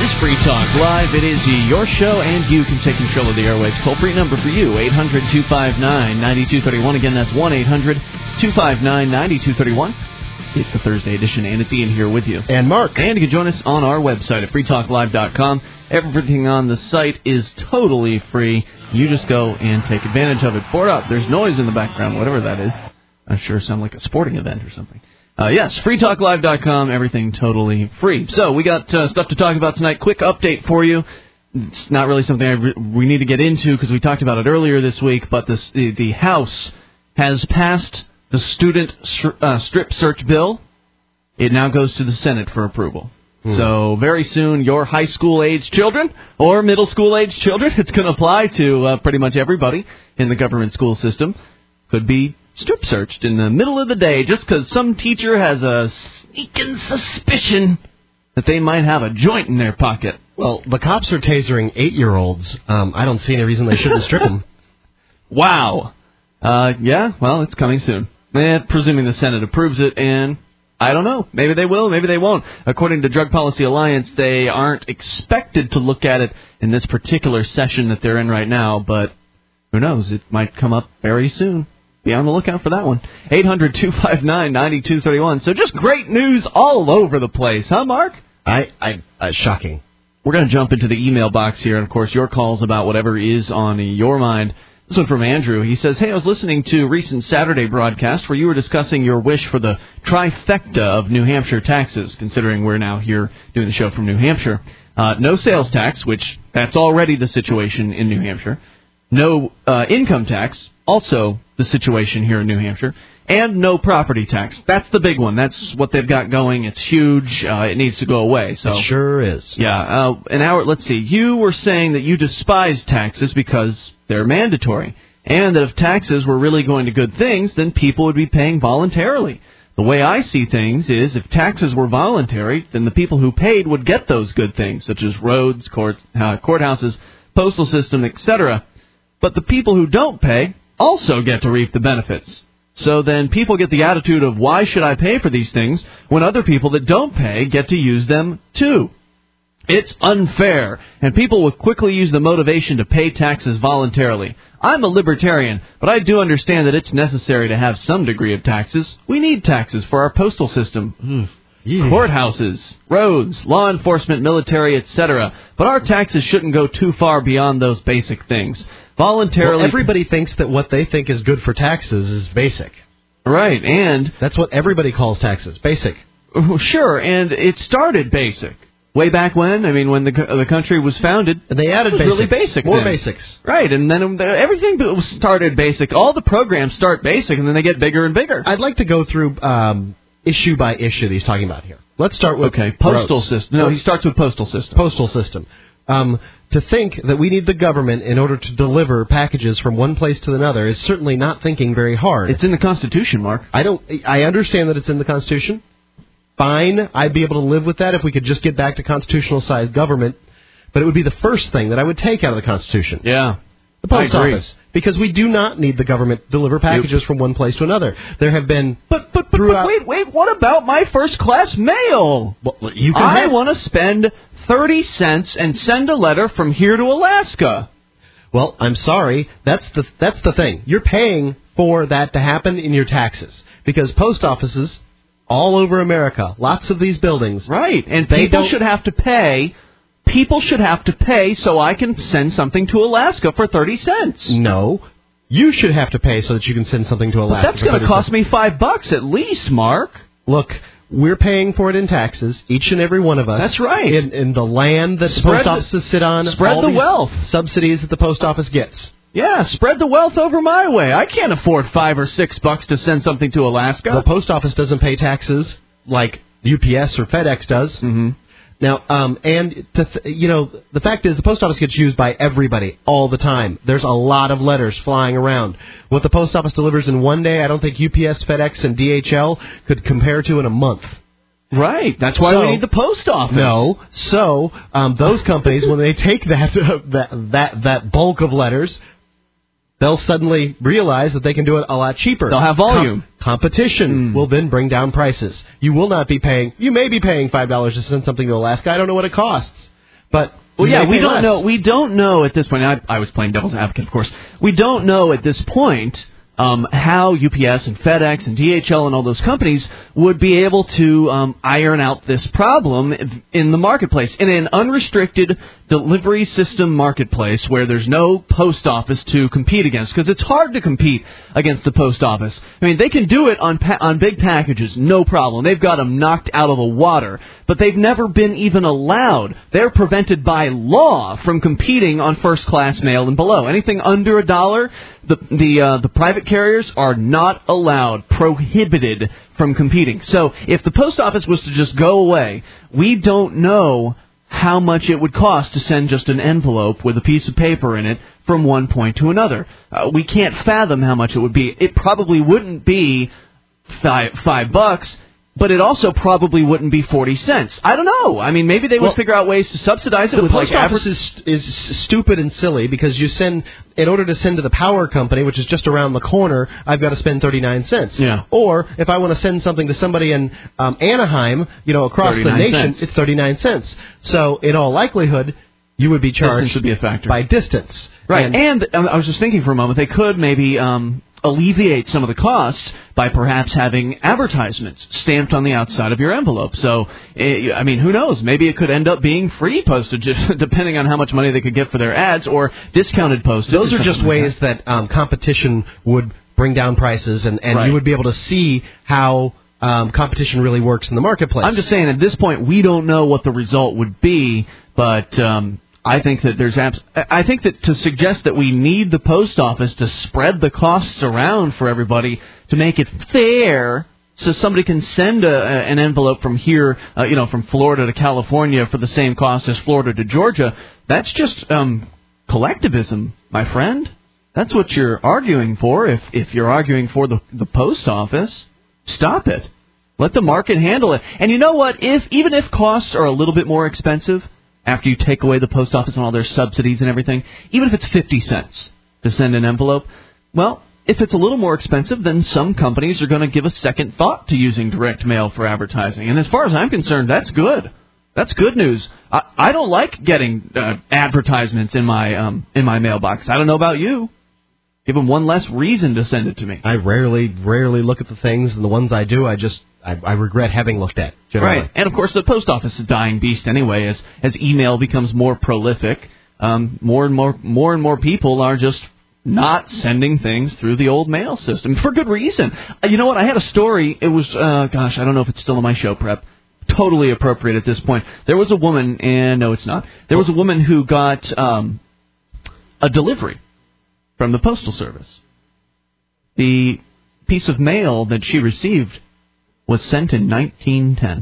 is Free Talk Live. It is your show, and you can take control of the airwaves. Toll-free number for you, 800-259-9231. Again, that's 1-800-259-9231. It's the Thursday edition, and it's Ian here with you. And Mark. And you can join us on our website at freetalklive.com. Everything on the site is totally free. You just go and take advantage of it. Board up. There's noise in the background, whatever that is. I'm sure it sounds like a sporting event or something. Yes, freetalklive.com, everything totally free. So we got stuff to talk about tonight. Quick update for you. It's not really something we need to get into because we talked about it earlier this week, but the House has passed the student strip search bill. It now goes to the Senate for approval. So very soon, your high school-age children or middle school-age children, it's going to apply to pretty much everybody in the government school system, could be strip searched in the middle of the day just because some teacher has a sneaking suspicion that they might have a joint in their pocket. Well, the cops are tasering 8-year-olds. I don't see any reason they shouldn't strip them. Wow. Yeah, well, it's coming soon. Presuming the Senate approves it, and I don't know. Maybe they will, maybe they won't. According to Drug Policy Alliance, they aren't expected to look at it in this particular session that they're in right now, but who knows? It might come up very soon. Be on the lookout for that one. 800-259-9231. So just great news all over the place, huh, Mark? Shocking. We're going to jump into the email box here, and, of course, your calls about whatever is on your mind. This one from Andrew. He says, hey, I was listening to a recent Saturday broadcast where you were discussing your wish for the trifecta of New Hampshire taxes, considering we're now here doing the show from New Hampshire. No sales tax, which that's already the situation in New Hampshire. No income tax, also the situation here in New Hampshire. And no property tax. That's the big one. That's what they've got going. It's huge. It needs to go away. So it sure is. Yeah. Let's see. You were saying that you despise taxes because they're mandatory. And that if taxes were really going to good things, then people would be paying voluntarily. The way I see things is if taxes were voluntary, then the people who paid would get those good things, such as roads, courthouses, postal system, etc. But the people who don't pay also get to reap the benefits. So then people get the attitude of, why should I pay for these things when other people that don't pay get to use them too? It's unfair, and people will quickly use the motivation to pay taxes voluntarily. I'm a libertarian, but I do understand that it's necessary to have some degree of taxes. We need taxes for our postal system, courthouses, roads, law enforcement, military, etc. But our taxes shouldn't go too far beyond those basic things. Voluntarily. Well, everybody thinks that what they think is good for taxes is basic. Right, and that's what everybody calls taxes, basic. Sure, and it started basic. Way back when, I mean, when the country was founded, and they added really basic. More basics. Right, and then everything started basic. All the programs start basic, and then they get bigger and bigger. I'd like to go through issue by issue that he's talking about here. Let's start with postal system. No, he starts with postal system. Postal system. To think that we need the government in order to deliver packages from one place to another is certainly not thinking very hard. It's in the Constitution, Mark. I understand that it's in the Constitution. Fine, I'd be able to live with that if we could just get back to constitutional-sized government. But it would be the first thing that I would take out of the Constitution. Yeah. The post office. Because we do not need the government to deliver packages from one place to another. There have been... But wait, what about my first-class mail? Well, I want to spend 30 cents and send a letter from here to Alaska. Well, I'm sorry. That's the thing. You're paying for that to happen in your taxes. Because post offices all over America, lots of these buildings... Right, and people should have to pay... People should have to pay so I can send something to Alaska for 30 cents. No. You should have to pay so that you can send something to Alaska. But that's going to cost me $5 at least, Mark. Look, we're paying for it in taxes, each and every one of us. That's right. In the land that the post offices sit on. Spread the wealth. Subsidies that the post office gets. Yeah, spread the wealth over my way. I can't afford $5 or $6 to send something to Alaska. The post office doesn't pay taxes like UPS or FedEx does. Mm-hmm. Now, the fact is the post office gets used by everybody all the time. There's a lot of letters flying around. What the post office delivers in one day, I don't think UPS, FedEx, and DHL could compare to in a month. Right. That's why we need the post office. No. So those companies, when they take that bulk of letters, they'll suddenly realize that they can do it a lot cheaper. They'll have volume. Competition will then bring down prices. You will not be paying... You may be paying $5 to send something to Alaska. I don't know what it costs. But well, yeah, we don't less. know. We don't know at this point. I was playing devil's advocate, of course. We don't know at this point how UPS and FedEx and DHL and all those companies would be able to iron out this problem in the marketplace. In an unrestricted delivery system marketplace where there's no post office to compete against, because it's hard to compete against the post office. I mean, they can do it on big packages, no problem. They've got them knocked out of the water, but they've never been even allowed. They're prevented by law from competing on first-class mail and below. Anything under $1, the private carriers are not allowed, prohibited from competing. So if the post office was to just go away, we don't know how much it would cost to send just an envelope with a piece of paper in it from one point to another. We can't fathom how much it would be. It probably wouldn't be $5, but it also probably wouldn't be 40 cents. I don't know. I mean, maybe they would figure out ways to subsidize it. The post office is stupid and silly because in order to send to the power company, which is just around the corner, I've got to spend 39 cents. Yeah. Or if I want to send something to somebody in Anaheim, across the nation, it's 39 cents. So in all likelihood, you would be charged distance would be a factor. By distance. Right. And I was just thinking for a moment, they could maybe alleviate some of the costs by perhaps having advertisements stamped on the outside of your envelope. So, I mean, who knows? Maybe it could end up being free postage, depending on how much money they could get for their ads, or discounted postage. Those are just ways that competition would bring down prices, and right. You would be able to see how competition really works in the marketplace. I'm just saying, at this point, we don't know what the result would be, but I think that I think that to suggest that we need the post office to spread the costs around for everybody to make it fair, so somebody can send an envelope from here, from Florida to California for the same cost as Florida to Georgia. That's just collectivism, my friend. That's what you're arguing for. If you're arguing for the post office, stop it. Let the market handle it. And you know what? Even if costs are a little bit more expensive, after you take away the post office and all their subsidies and everything, even if it's 50 cents to send an envelope, well, if it's a little more expensive, then some companies are going to give a second thought to using direct mail for advertising. And as far as I'm concerned, that's good. That's good news. I don't like getting advertisements in my mailbox. I don't know about you. Give them one less reason to send it to me. I rarely look at the things, and the ones I do, I regret having looked at. Generally. Right, and of course the post office is a dying beast anyway. As email becomes more prolific, more and more people are just not sending things through the old mail system for good reason. You know what? I had a story. It was I don't know if it's still in my show prep. Totally appropriate at this point. There was a woman, and no, it's not. There was a woman who got a delivery from the Postal Service. The piece of mail that she received was sent in 1910.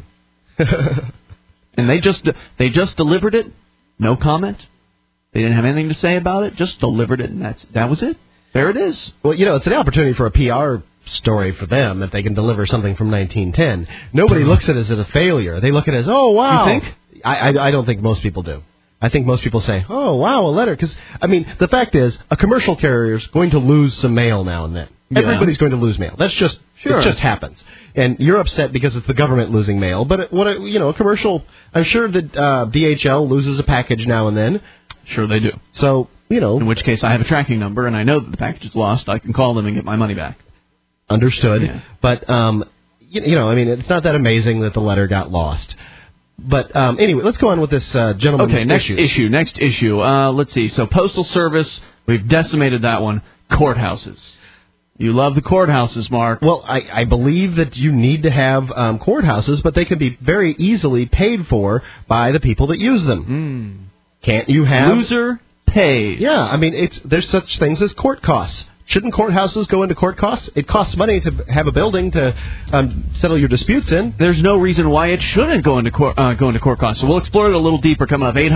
And they just delivered it, no comment. They didn't have anything to say about it, just delivered it, and that was it. There it is. Well, it's an opportunity for a PR story for them if they can deliver something from 1910. Nobody looks at it as a failure. They look at it as, oh, wow. You think? I don't think most people do. I think most people say, oh, wow, a letter. Because, the fact is, a commercial carrier is going to lose some mail now and then. Yeah. Everybody's going to lose mail. That's just, It just happens. And you're upset because it's the government losing mail. But, a commercial, I'm sure that DHL loses a package now and then. Sure they do. So, in which case I have a tracking number and I know that the package is lost. I can call them and get my money back. Understood. Yeah. But, it's not that amazing that the letter got lost. But anyway, let's go on with this gentleman's Okay, next issue. Let's see. So Postal Service, we've decimated that one. Courthouses. You love the courthouses, Mark. Well, I believe that you need to have courthouses, but they can be very easily paid for by the people that use them. Can't you have... Loser pays. Yeah, there's such things as court costs. Shouldn't courthouses go into court costs? It costs money to have a building to settle your disputes in. There's no reason why it shouldn't go into court costs. So we'll explore it a little deeper coming up.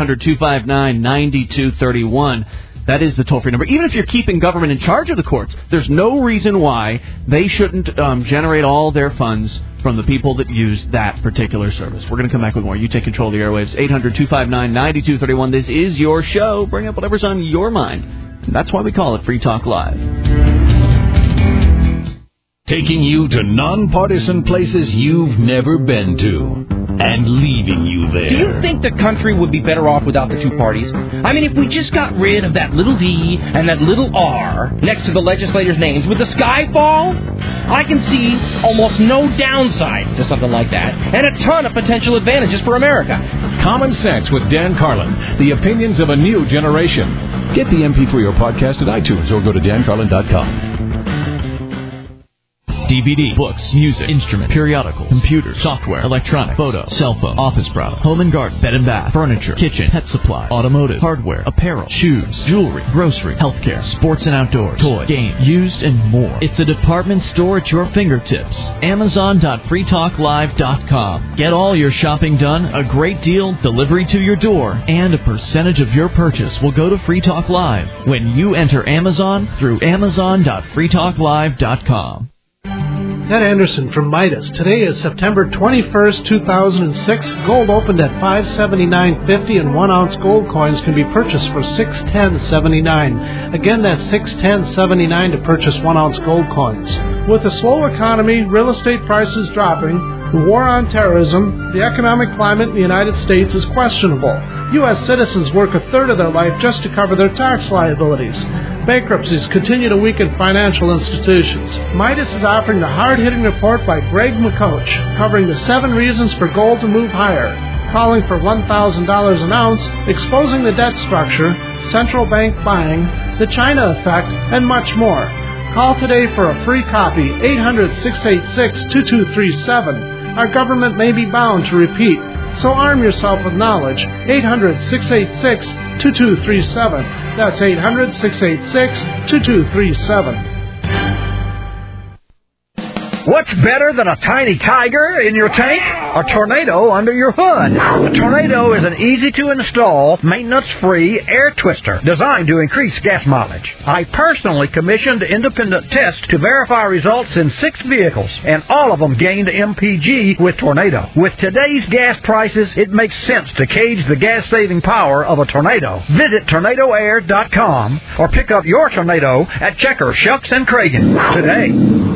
800-259-9231. That is the toll-free number. Even if you're keeping government in charge of the courts, there's no reason why they shouldn't generate all their funds from the people that use that particular service. We're going to come back with more. You take control of the airwaves. 800-259-9231. This is your show. Bring up whatever's on your mind. And that's why we call it Free Talk Live. Taking you to nonpartisan places you've never been to. and leaving you there. Do you think the country would be better off without the two parties? I mean, if we just got rid of that little D and that little R next to the legislators' names, would the sky fall? I can see almost no downsides to something like that, and a ton of potential advantages for America. Common Sense with Dan Carlin, the opinions of a new generation. Get the MP3 or podcast at iTunes or go to dancarlin.com. DVD, books, music, instruments, periodicals, computers, software, electronic, photo, cell phone, office product, home and garden, bed and bath, furniture, kitchen, pet supply, automotive, hardware, apparel, shoes, jewelry, grocery, healthcare, sports and outdoors, toys, games, used, and more. It's a department store at your fingertips. Amazon.freetalklive.com. Get all your shopping done, a great deal, delivery to your door, and a percentage of your purchase will go to Free Talk Live when you enter Amazon through Amazon.freetalklive.com. Ted Anderson from Midas. Today is September 21st, 2006. Gold opened at $579.50 and 1 ounce gold coins can be purchased for $610.79. Again, that's $610.79 to purchase 1 ounce gold coins. With a slow economy, real estate prices dropping, the war on terrorism, the economic climate in the United States is questionable. U.S. citizens work a third of their life just to cover their tax liabilities. Bankruptcies continue to weaken financial institutions. Midas is offering the hard-hitting report by Greg McCoach, covering the 7 reasons for gold to move higher, calling for $1,000 an ounce, exposing the debt structure, central bank buying, the China effect, and much more. Call today for a free copy, 800-686-2237. Our government may be bound to repeat, so arm yourself with knowledge. 800-686-2237. That's 800-686-2237. What's better than a tiny tiger in your tank? A Tornado under your hood. A Tornado is an easy-to-install, maintenance-free air twister designed to increase gas mileage. I personally commissioned independent tests to verify results in 6 vehicles, and all of them gained MPG with Tornado. With today's gas prices, it makes sense to gauge the gas-saving power of a Tornado. Visit TornadoAir.com or pick up your Tornado at Checker, Shucks, and Cragen today.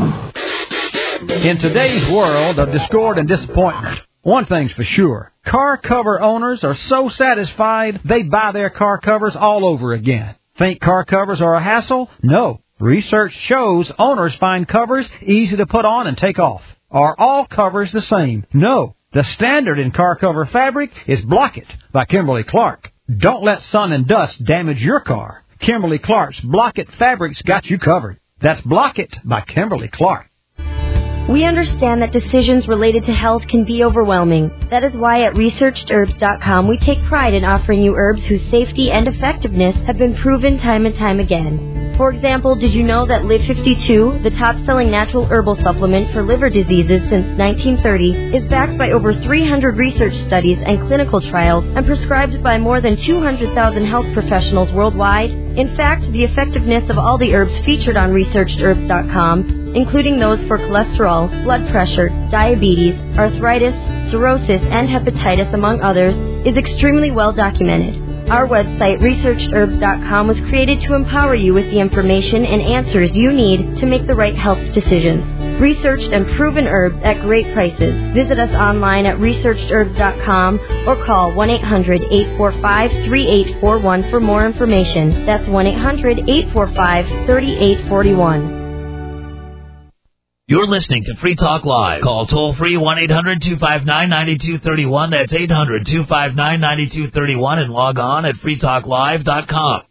In today's world of discord and disappointment, one thing's for sure. Car cover owners are so satisfied they buy their car covers all over again. Think car covers are a hassle? No. Research shows owners find covers easy to put on and take off. Are all covers the same? No. The standard in car cover fabric is Block It by Kimberly Clark. Don't let sun and dust damage your car. Kimberly Clark's Block It fabric's got you covered. That's Block It by Kimberly Clark. We understand that decisions related to health can be overwhelming. That is why at ResearchedHerbs.com we take pride in offering you herbs whose safety and effectiveness have been proven time and time again. For example, did you know that Live 52, the top-selling natural herbal supplement for liver diseases since 1930, is backed by over 300 research studies and clinical trials and prescribed by more than 200,000 health professionals worldwide? In fact, the effectiveness of all the herbs featured on ResearchedHerbs.com, including those for cholesterol, blood pressure, diabetes, arthritis, cirrhosis, and hepatitis, among others, is extremely well documented. Our website, ResearchedHerbs.com, was created to empower you with the information and answers you need to make the right health decisions. Researched and proven herbs at great prices. Visit us online at ResearchedHerbs.com or call 1-800-845-3841 for more information. That's 1-800-845-3841. You're listening to Free Talk Live. Call toll-free 1-800-259-9231. That's 800-259-9231 and log on at freetalklive.com.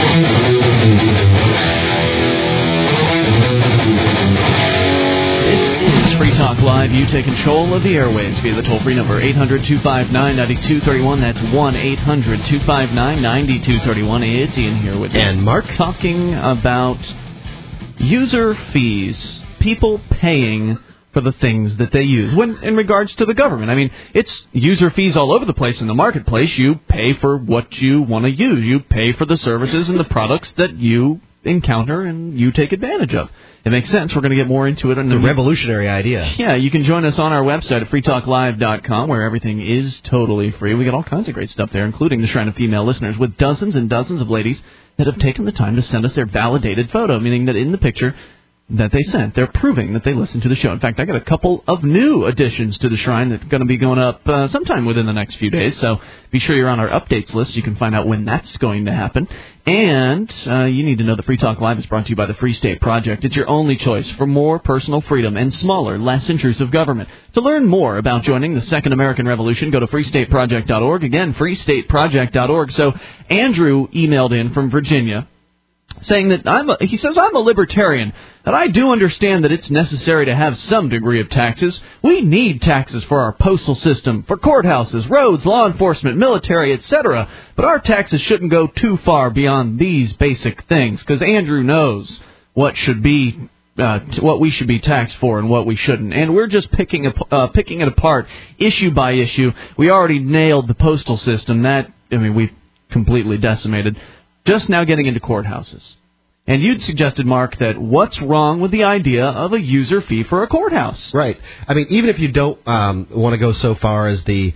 This is Free Talk Live. You take control of the airwaves via the toll-free number 800-259-9231. That's 1-800-259-9231. It's Ian here with and Mark, talking about user fees. People paying for the things that they use. When in regards to the government, I mean, it's user fees all over the place in the marketplace. You pay for what you want to use. You pay for the services and the products that you encounter and you take advantage of. It makes sense. We're going to get more into it. It's a revolutionary idea. Yeah, you can join us on our website at freetalklive.com, where everything is totally free. We got all kinds of great stuff there, including the Shrine of Female Listeners, with dozens and dozens of ladies that have taken the time to send us their validated photo, meaning that in the picture, that they sent. They're proving that they listen to the show. In fact, I got a couple of new additions to the Shrine that are going to be going up sometime within the next few days, so be sure you're on our updates list. You can find out when that's going to happen. And you need to know that Free Talk Live is brought to you by the Free State Project. It's your only choice for more personal freedom and smaller, less intrusive government. To learn more about joining the Second American Revolution, go to freestateproject.org. Again, freestateproject.org. So Andrew emailed in from Virginia, saying that he says, I'm a libertarian, and I do understand that it's necessary to have some degree of taxes. We need taxes for our postal system, for courthouses, roads, law enforcement, military, etc. But our taxes shouldn't go too far beyond these basic things, because Andrew knows what should be what we should be taxed for and what we shouldn't. And we're just picking it apart issue by issue. We already nailed the postal system. We've completely decimated. Just now getting into courthouses. And you'd suggested, Mark, that what's wrong with the idea of a user fee for a courthouse? Right. I mean, even if you don't want to go so far as the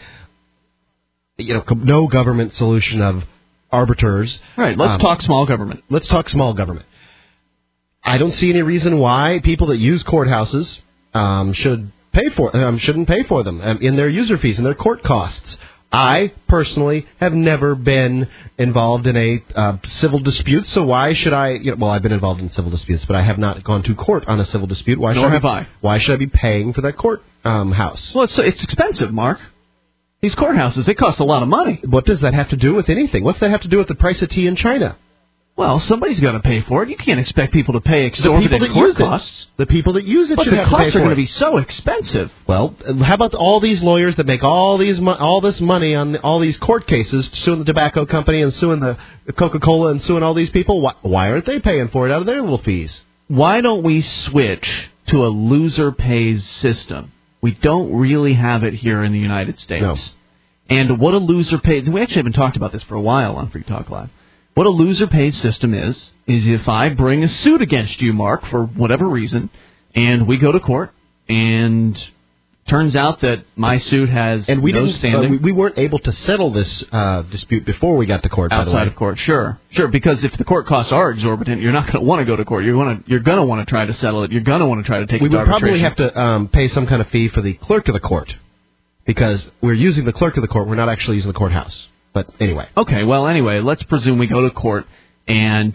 no government solution of arbiters. Right. Let's talk small government. Let's talk small government. I don't see any reason why people that use courthouses shouldn't pay for them in their user fees and their court costs. I, personally, have never been involved in a civil dispute, so why should I... I've been involved in civil disputes, but I have not gone to court on a civil dispute. Why should I be paying for that court house? Well, it's expensive, Mark. These courthouses, they cost a lot of money. What does that have to do with anything? What's that have to do with the price of tea in China? Well, somebody's got to pay for it. You can't expect people to pay exorbitant court costs. The people that use it should have to pay for it. But the costs are going to be so expensive. Well, how about all these lawyers that make all this money on all these court cases, suing the tobacco company and suing the Coca-Cola and suing all these people? Why aren't they paying for it out of their little fees? Why don't we switch to a loser pays system? We don't really have it here in the United States. No. And what a loser pays... We actually haven't talked about this for a while on Free Talk Live. What a loser-pays system is if I bring a suit against you, Mark, for whatever reason, and we go to court, and turns out that my suit has no standing. We weren't able to settle this dispute before we got to court, by the way. Outside of court, sure, because if the court costs are exorbitant, you're not going to want to go to court. You're going to want to try to settle it. You're going to want to try to take it to arbitration. We would probably have to pay some kind of fee for the clerk of the court, because we're using the clerk of the court. We're not actually using the courthouse. But anyway. Okay, well, anyway, let's presume we go to court, and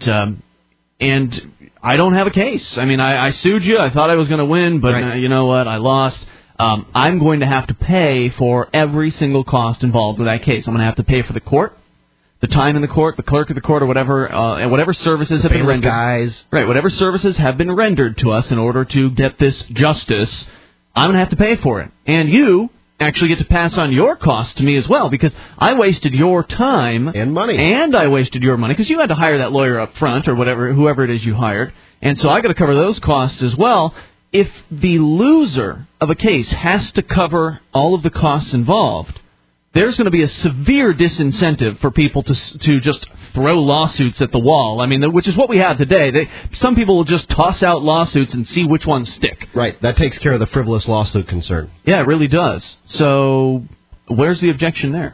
I don't have a case. I mean, I sued you. I thought I was going to win, but you know what? I lost. I'm going to have to pay for every single cost involved with that case. I'm going to have to pay for the court, the time in the court, the clerk of the court, or whatever, and whatever services have been rendered. Right, whatever services have been rendered to us in order to get this justice, I'm going to have to pay for it. And you actually get to pass on your costs to me as well, because I wasted your time and money, and I wasted your money because you had to hire that lawyer up front or whoever it is you hired, and so I got to cover those costs as well. If the loser of a case has to cover all of the costs involved, there's going to be a severe disincentive for people to just throw lawsuits at the wall. I mean, which is what we have today. Some people will just toss out lawsuits and see which ones stick. Right. That takes care of the frivolous lawsuit concern. Yeah, it really does. So where's the objection there?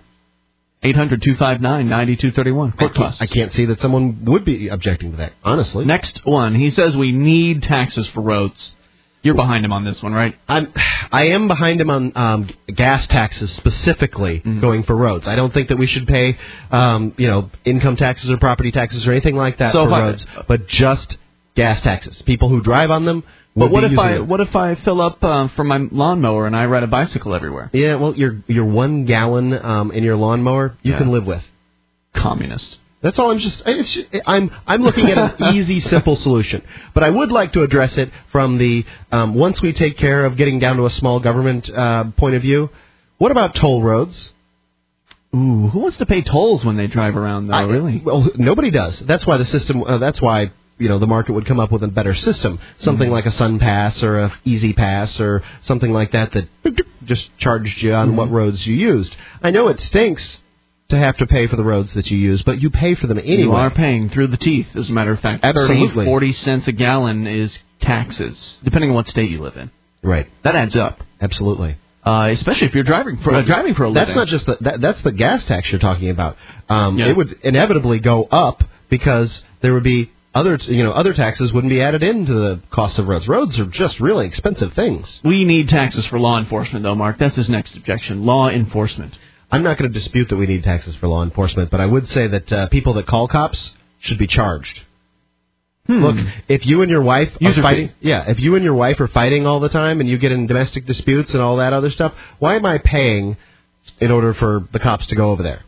800-259-9231. Court costs. I can't see that someone would be objecting to that, honestly. Next one. He says we need taxes for roads. You're behind him on this one, right? I am behind him on gas taxes specifically, going for roads. I don't think that we should pay, income taxes or property taxes or anything like that for roads, but just gas taxes. People who drive on them. But what if I fill up for my lawnmower and I ride a bicycle everywhere? Yeah, well, your 1 gallon in your lawnmower you can live with. Communist. That's all. I'm looking at an easy, simple solution. But I would like to address it from the once we take care of getting down to a small government point of view. What about toll roads? Ooh, who wants to pay tolls when they drive around, though, really? Well, nobody does. That's why the system. That's why the market would come up with a better system, something like a Sun Pass or a Easy Pass or something like that just charged you on what roads you used. I know it stinks to have to pay for the roads that you use, but you pay for them anyway. You are paying through the teeth, as a matter of fact. Absolutely. 40 cents a gallon is taxes, depending on what state you live in. Right. That adds up. Absolutely. Especially if you're driving for a living. That's not just that's the gas tax you're talking about. It would inevitably go up because there would be other taxes wouldn't be added into the cost of roads. Roads are just really expensive things. We need taxes for law enforcement, though, Mark. That's his next objection, law enforcement. I'm not going to dispute that we need taxes for law enforcement, but I would say that people that call cops should be charged. Look, if you and your wife are fighting, if you and your wife are fighting all the time and you get in domestic disputes and all that other stuff, why am I paying in order for the cops to go over there?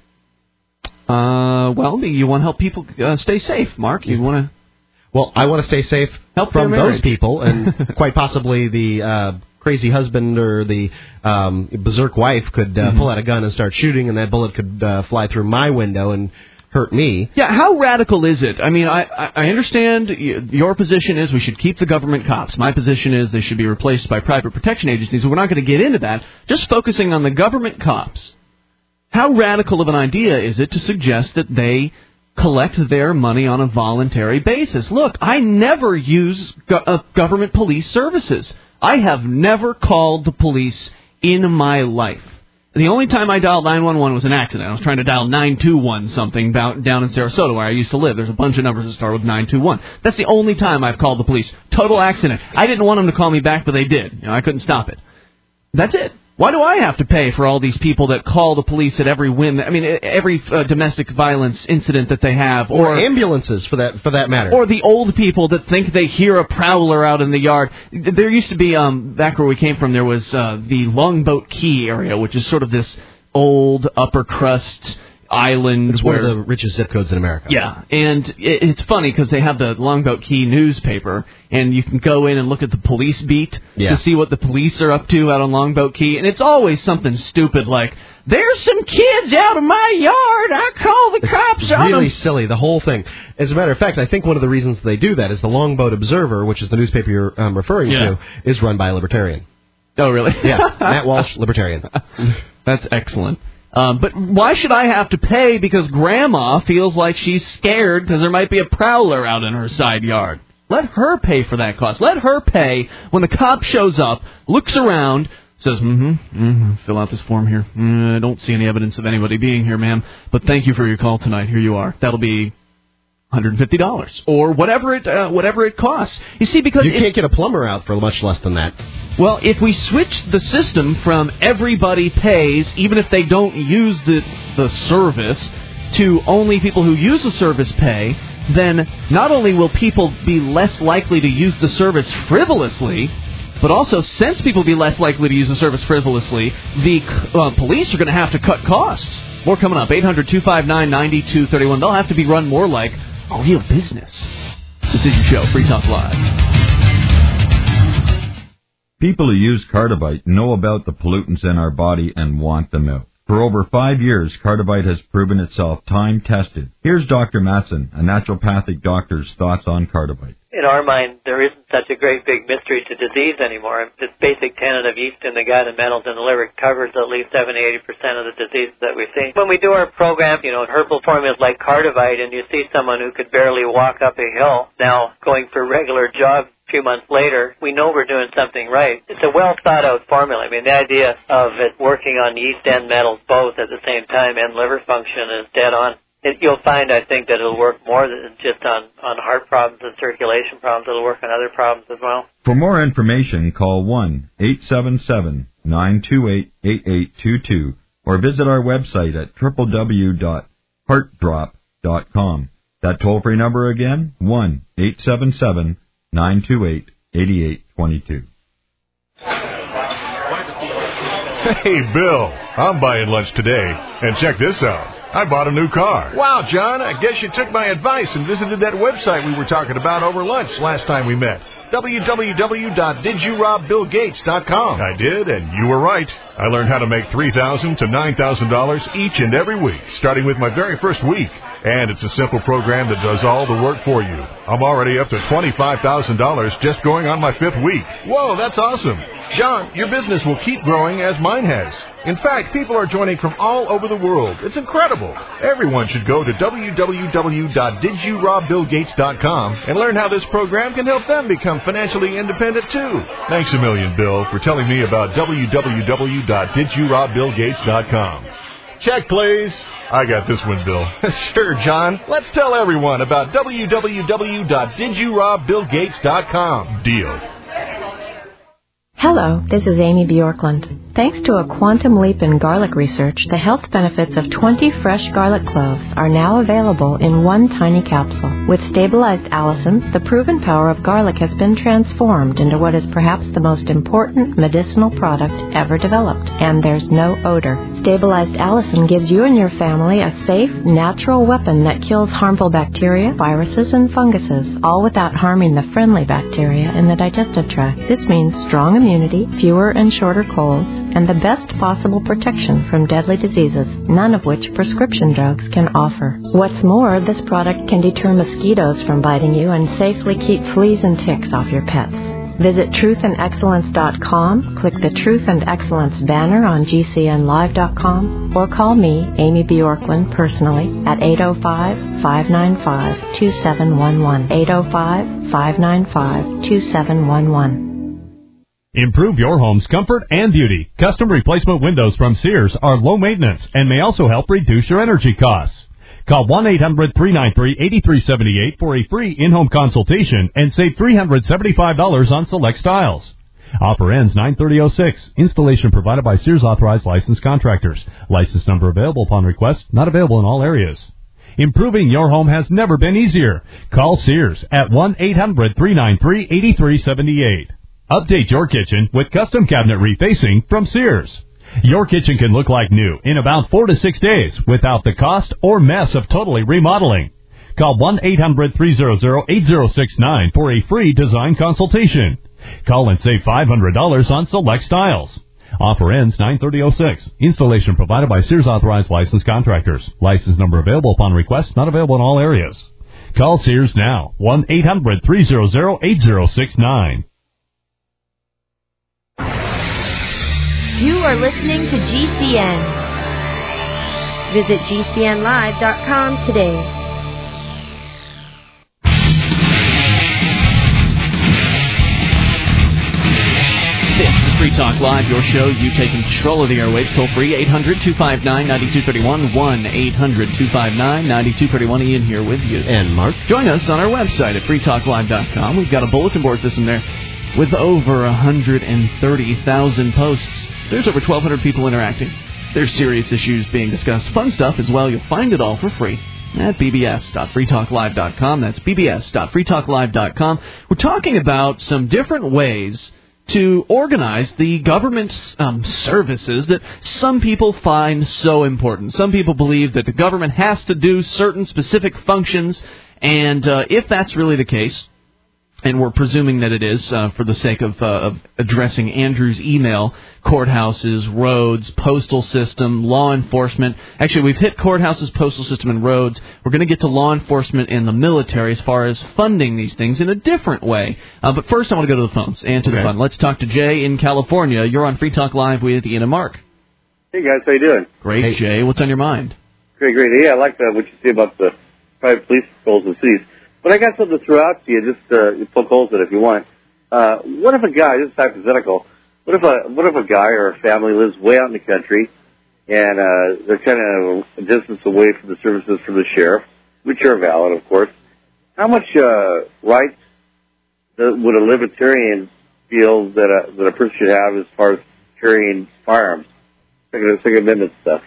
Well, you want to help people stay safe, Mark. You want to. Well, I want to stay safe from those people, and quite possibly the crazy husband or the berserk wife could pull out a gun and start shooting, and that bullet could fly through my window and hurt me. Yeah, how radical is it? I mean, I understand your position is we should keep the government cops. My position is they should be replaced by private protection agencies. We're not going to get into that. Just focusing on the government cops. How radical of an idea is it to suggest that they collect their money on a voluntary basis? Look, I never use government police services. I have never called the police in my life. The only time I dialed 911 was an accident. I was trying to dial 921 something down in Sarasota where I used to live. There's a bunch of numbers that start with 921. That's the only time I've called the police. Total accident. I didn't want them to call me back, but they did. I couldn't stop it. That's it. Why do I have to pay for all these people that call the police at every whim? I mean, every domestic violence incident that they have, or ambulances for that matter, or the old people that think they hear a prowler out in the yard. There used to be back where we came from, there was the Longboat Key area, which is sort of this old upper crust island. It's one of the richest zip codes in America. Yeah, and it's funny because they have the Longboat Key newspaper, and you can go in and look at the police beat to see what the police are up to out on Longboat Key, and it's always something stupid like, there's some kids out of my yard, I call the cops on them. It's really silly, the whole thing. As a matter of fact, I think one of the reasons they do that is the Longboat Observer, which is the newspaper you're referring to, is run by a libertarian. Oh, really? Yeah, Matt Walsh, libertarian. That's excellent. But why should I have to pay because Grandma feels like she's scared because there might be a prowler out in her side yard? Let her pay for that cost. Let her pay when the cop shows up, looks around, says, fill out this form here. I don't see any evidence of anybody being here, ma'am, but thank you for your call tonight. Here you are. That'll be $150 or whatever it costs. You see, because you can't get a plumber out for much less than that. Well, if we switch the system from everybody pays, even if they don't use the service, to only people who use the service pay, then not only will people be less likely to use the service frivolously, but also since people will be less likely to use the service frivolously, the police are going to have to cut costs. More coming up. 800-259-9231. They'll have to be run more like a real business. This is your show, Free Talk Live. People who use Cardivite know about the pollutants in our body and want them out. For over 5 years, Cardivite has proven itself time-tested. Here's Dr. Matson, a naturopathic doctor's thoughts on Cardivite. In our mind, there isn't such a great big mystery to disease anymore. This basic tenet of yeast in the gut and metals in the liver covers at least 70-80% of the diseases that we see. When we do our program, herbal formulas like Cardivite, and you see someone who could barely walk up a hill now going for regular jogs a few months later, we know we're doing something right. It's a well-thought-out formula. I mean, the idea of it working on yeast and metals both at the same time and liver function is dead on. You'll find, I think, that it'll work more than just on heart problems and circulation problems. It'll work on other problems as well. For more information, call 1-877-928-8822 or visit our website at www.heartdrop.com. That toll-free number again, 1-877-928-8822. Hey, Bill, I'm buying lunch today, and check this out. I bought a new car. Wow, John, I guess you took my advice and visited that website we were talking about over lunch last time we met. www.didyourobBillGates.com. I did, and you were right. I learned how to make $3,000 to $9,000 each and every week, starting with my very first week. And it's a simple program that does all the work for you. I'm already up to $25,000 just going on my 5th week. Whoa, that's awesome. John, your business will keep growing as mine has. In fact, people are joining from all over the world. It's incredible. Everyone should go to www.didyourobBillGates.com and learn how this program can help them become financially independent too. Thanks a million, Bill, for telling me about www.didyourobBillGates.com. Check, please. I got this one, Bill. Sure, John. Let's tell everyone about www.didyourobBillGates.com. Deal. Hello, this is Amy Bjorklund. Thanks to a quantum leap in garlic research, the health benefits of 20 fresh garlic cloves are now available in one tiny capsule. With stabilized allicin, the proven power of garlic has been transformed into what is perhaps the most important medicinal product ever developed, and there's no odor. Stabilized allicin gives you and your family a safe, natural weapon that kills harmful bacteria, viruses, and funguses, all without harming the friendly bacteria in the digestive tract. This means strong immunity, fewer and shorter colds, and the best possible protection from deadly diseases, none of which prescription drugs can offer. What's more, this product can deter mosquitoes from biting you and safely keep fleas and ticks off your pets. Visit truthandexcellence.com, click the Truth and Excellence banner on GCNlive.com, or call me, Amy Bjorklund, personally at 805-595-2711. 805-595-2711. Improve your home's comfort and beauty. Custom replacement windows from Sears are low maintenance and may also help reduce your energy costs. Call 1-800-393-8378 for a free in-home consultation and save $375 on select styles. Offer ends 9/30/06. Installation provided by Sears authorized licensed contractors. License number available upon request. Not available in all areas. Improving your home has never been easier. Call Sears at 1-800-393-8378. Update your kitchen with custom cabinet refacing from Sears. Your kitchen can look like new in about 4 to 6 days without the cost or mess of totally remodeling. Call 1-800-300-8069 for a free design consultation. Call and save $500 on select styles. Offer ends 9/30/06. Installation provided by Sears authorized licensed contractors. License number available upon request. Not available in all areas. Call Sears now. 1-800-300-8069. You are listening to GCN. Visit GCNlive.com today. This is Free Talk Live, your show. You taking control of the airwaves. Toll free, 800-259-9231, 1-800-259-9231. Ian here with you. And Mark. Join us on our website at freetalklive.com. We've got a bulletin board system there with over 130,000 posts. There's over 1,200 people interacting. There's serious issues being discussed. Fun stuff as well. You'll find it all for free at bbs.freetalklive.com. That's bbs.freetalklive.com. We're talking about some different ways to organize the government services that some people find so important. Some people believe that the government has to do certain specific functions, and if that's really the case, and we're presuming that it is for the sake of addressing Andrew's email, courthouses, roads, postal system, law enforcement. Actually, we've hit courthouses, postal system, and roads. We're going to get to law enforcement and the military as far as funding these things in a different way. But first, I want to go to the phones and to the fun. Let's talk to Jay in California. You're on Free Talk Live with Ian and Mark. Hey, guys. How you doing? Great, Jay. What's on your mind? Great. Yeah, I like what you say about the private police patrols in cities. But I got something to throw out to you, just you poke holes in it if you want. What if a guy, this is hypothetical, what if a guy or a family lives way out in the country, and they're kind of a distance away from the services from the sheriff, which are valid, of course. How much rights would a libertarian feel that a person should have as far as carrying firearms? Second Amendment stuff.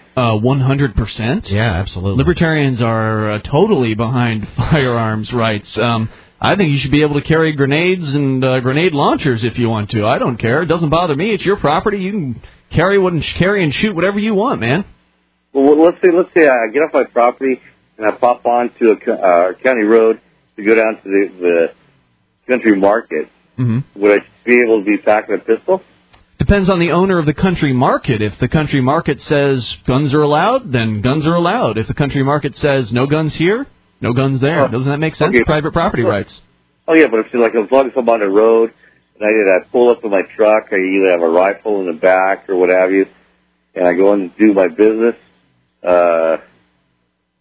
100%? Yeah, absolutely. Libertarians are totally behind firearms rights. I think you should be able to carry grenades and grenade launchers if you want to. I don't care. It doesn't bother me. It's your property. You can carry and shoot whatever you want, man. Well, let's say I get off my property and I pop onto a county road to go down to the country market. Mm-hmm. Would I be able to be packing a pistol? Depends on the owner of the country market. If the country market says guns are allowed, then guns are allowed. If the country market says no guns here, no guns there. Doesn't that make sense? Okay. Private property rights. Oh, yeah, but as long as I'm on the road and I pull up in my truck, I either have a rifle in the back or what have you, and I go in and do my business,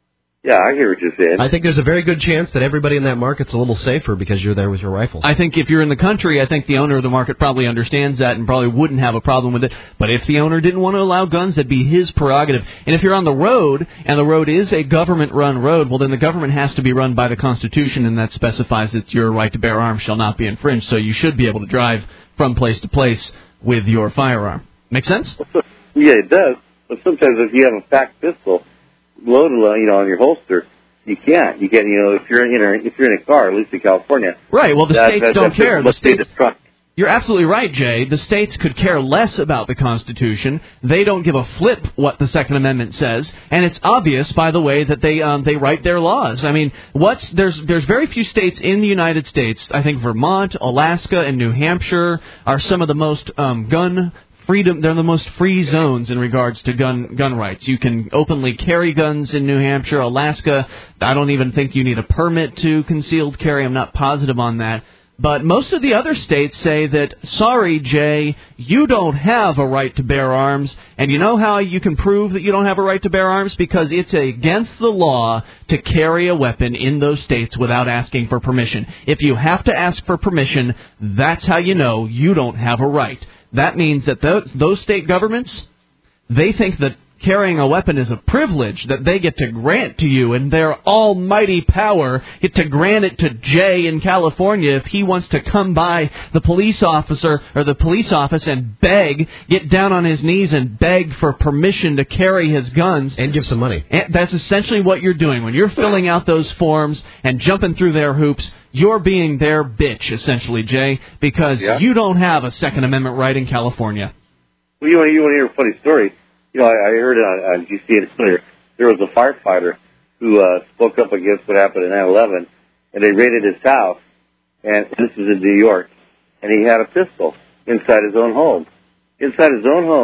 Yeah, I hear what you're saying. I think there's a very good chance that everybody in that market's a little safer because you're there with your rifle. I think if you're in the country, I think the owner of the market probably understands that and probably wouldn't have a problem with it. But if the owner didn't want to allow guns, that'd be his prerogative. And if you're on the road, and the road is a government-run road, well, then the government has to be run by the Constitution, and that specifies that your right to bear arms shall not be infringed. So you should be able to drive from place to place with your firearm. Make sense? Yeah, it does. But sometimes if you have a packed pistol loaded, on your holster, you can't. You can't. If you're in a car, at least in California. Right. Well, the states don't care. The states. Truck. You're absolutely right, Jay. The states could care less about the Constitution. They don't give a flip what the Second Amendment says, and it's obvious by the way that they write their laws. I mean, there's very few states in the United States. I think Vermont, Alaska, and New Hampshire are some of the most gun freedom. They're the most free zones in regards to gun rights. You can openly carry guns in New Hampshire, Alaska. I don't even think you need a permit to concealed carry. I'm not positive on that. But most of the other states say that, sorry, Jay, you don't have a right to bear arms. And you know how you can prove that you don't have a right to bear arms? Because it's against the law to carry a weapon in those states without asking for permission. If you have to ask for permission, that's how you know you don't have a right. That means that those state governments, they think that carrying a weapon is a privilege that they get to grant to you, and their almighty power get to grant it to Jay in California if he wants to come by the police officer or the police office and get down on his knees and beg for permission to carry his guns. And give some money. And that's essentially what you're doing. When you're filling out those forms and jumping through their hoops, you're being their bitch, essentially, Jay, because you don't have a Second Amendment right in California. Well, you want to hear a funny story? I heard on GCN earlier, there was a firefighter who spoke up against what happened in 9/11, and they raided his house, and this is in New York, and he had a pistol inside his own home. It wasn't